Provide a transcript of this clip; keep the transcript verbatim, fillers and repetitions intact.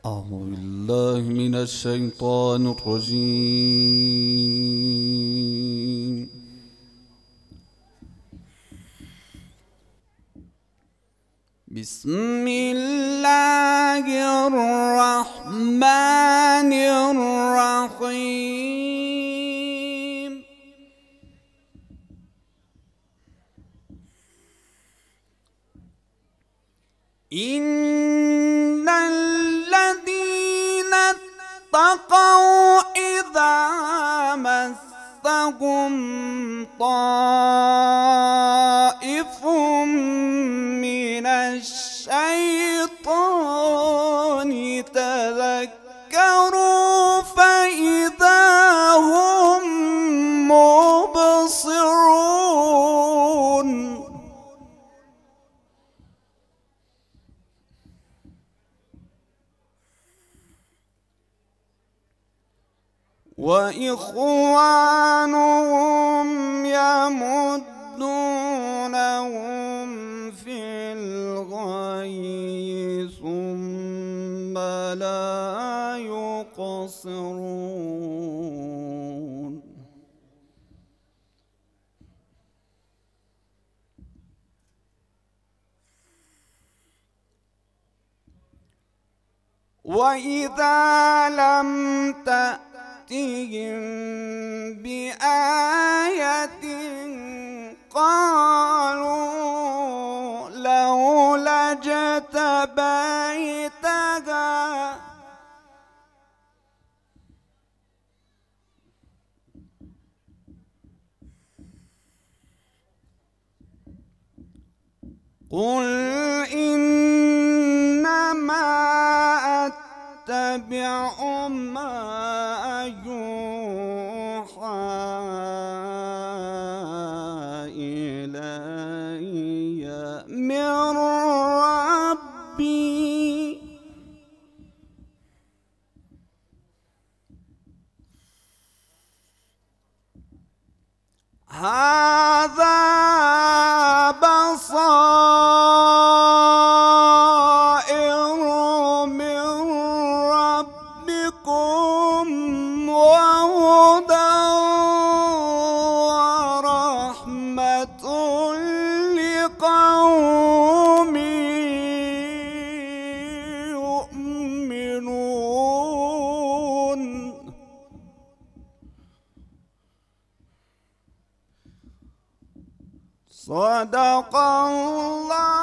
أعوذ بالله من الشيطان الرجيم. بسم الله الرحمن الرحيم. إن الذين اتقوا إذا مسهم طائف من الشيطان تذكروا فإذا هم مبصرون. وإخوانهم يمدونهم في الغي ثم لا يقصرون. وإذا لم تأتهم بآية قالوا لولا اجتبيتها قل إنما أتبع ما يوحى إلي من ربي هذا بصائر من ربكم وهدى ورحمة لقوم يؤمنون. صدق الله